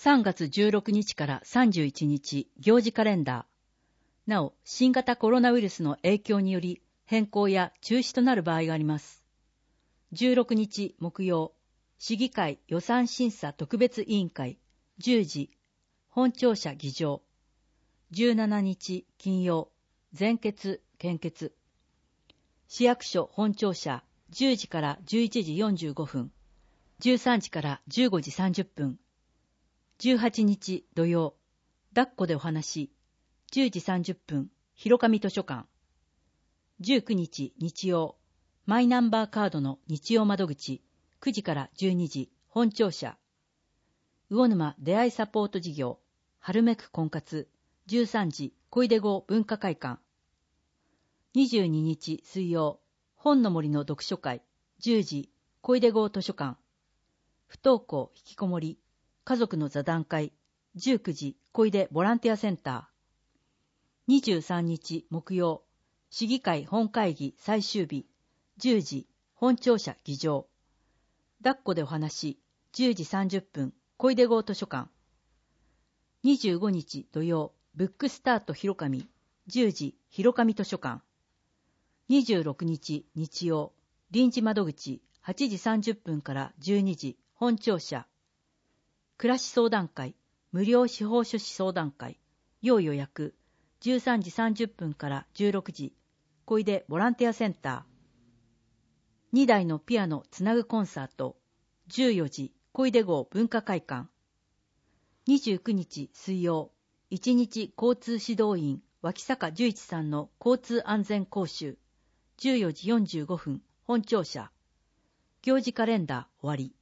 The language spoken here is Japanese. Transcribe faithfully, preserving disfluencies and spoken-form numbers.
さんがつじゅうろくにちからさんじゅういちにち行事カレンダー。なお、新型コロナウイルスの影響により変更や中止となる場合があります。じゅうろくにち木曜、市議会予算審査特別委員会じゅうじ、本庁舎議場。じゅうしちにち金曜、全決献決。市役所本庁舎じゅうじからじゅういちじよんじゅうごふん、じゅうさんじからじゅうごじさんじゅっぷん。じゅうはちにち土曜、抱っこでお話、じゅうじさんじゅっぷん、広上図書館。じゅうくにち日曜、マイナンバーカードの日曜窓口、くじからじゅうにじ、本庁舎。魚沼出会いサポート事業、春めく婚活、じゅうさんじ、小出郷文化会館。にじゅうににち水曜、本の森の読書会、じゅうじ、小出郷図書館。不登校引きこもり、家族の座談会、じゅうくじ、小出ボランティアセンター。にじゅうさんにち木曜、市議会本会議最終日、じゅうじ、本庁舎議場。抱っこでお話、じゅうじさんじゅっぷん、小出郷図書館。にじゅうごにち土曜、ブックスタート広上、じゅうじ、広上図書館。にじゅうろくにち日曜、臨時窓口、はちじさんじゅっぷんからじゅうにじ、本庁舎。暮らし相談会、無料司法書士相談会、要予約、じゅうさんじさんじゅっぷんからじゅうろくじ、小出ボランティアセンター。にだいのピアノつなぐコンサート、じゅうよじ、小出郷文化会館。にじゅうくにち水曜、いちにち交通指導員、脇坂十一さんの交通安全講習、じゅうよじよんじゅうごふん、本庁舎。行事カレンダー終わり。